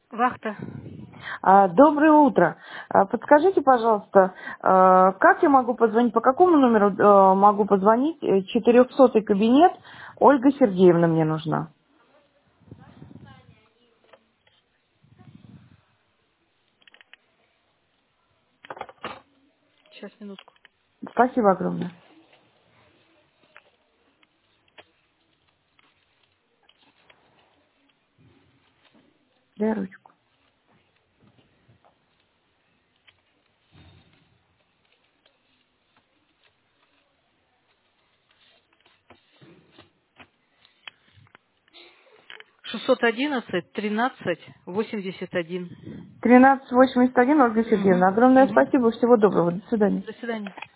Вахта. Доброе утро. Подскажите, пожалуйста, как я могу позвонить, по какому номеру могу позвонить? 400-й кабинет. Ольга Сергеевна мне нужна. Сейчас, минутку. Спасибо огромное. Дай ручку. Шестьсот одиннадцать 13 81. 1381, Ольга Сергеевна. Угу. Огромное Угу. спасибо. Всего доброго. До свидания. До свидания.